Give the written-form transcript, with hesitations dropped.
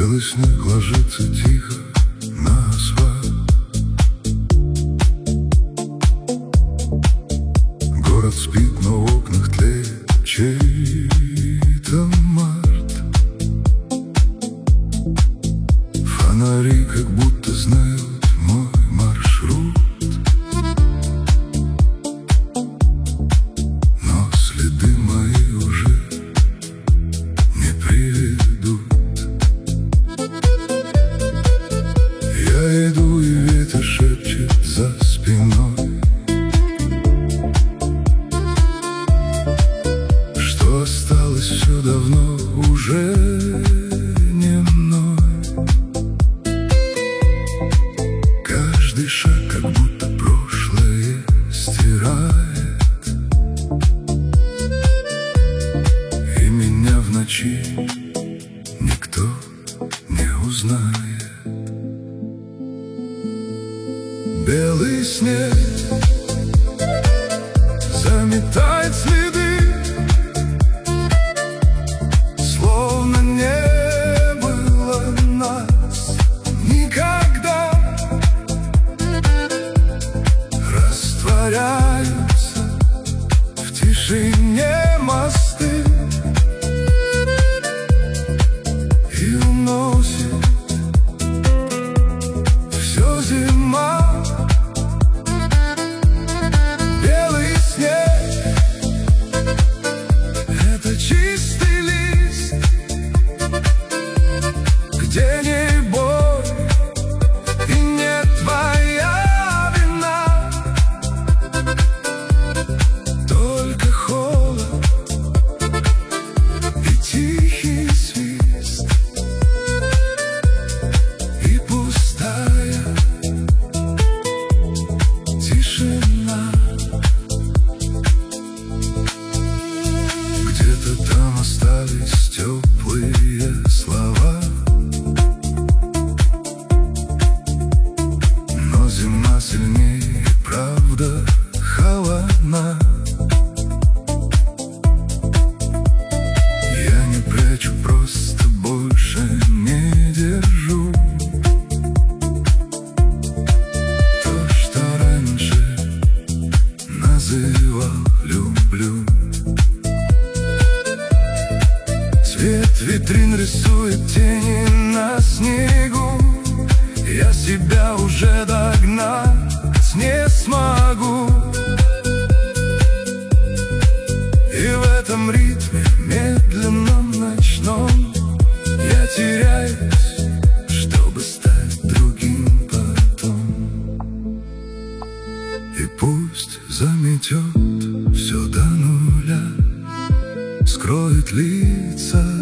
Белый снег ложится тихо на асфальт. Город спит, но в окнах тлеет чей-то март. Фонари как будто знают мой маршрут, но следы мои уже не приведут. Я иду, и ветер шепчет за спиной, что осталось все давно уже не мной. Каждый шаг как будто прошлое стирает, и меня в ночи никто не узнает. Белый снег заметает следы, словно не было нас никогда. Растворяются в тишине мосты и уносит все зима. Белый снег — это чистый лист, где не боль и не твоя вина, только холод и тихий свист, и пустая тишина. Где-то там остались теплые слова, но зима сильнее, правда холодна. Я не прячу, просто больше не держу то, что раньше называл люблю. Цвет витрин рисует тени на снегу, я себя уже догнать не смогу. И в этом ритме медленном ночном я теряюсь, чтобы стать другим потом. И пусть заметет все до нуля, скроет лица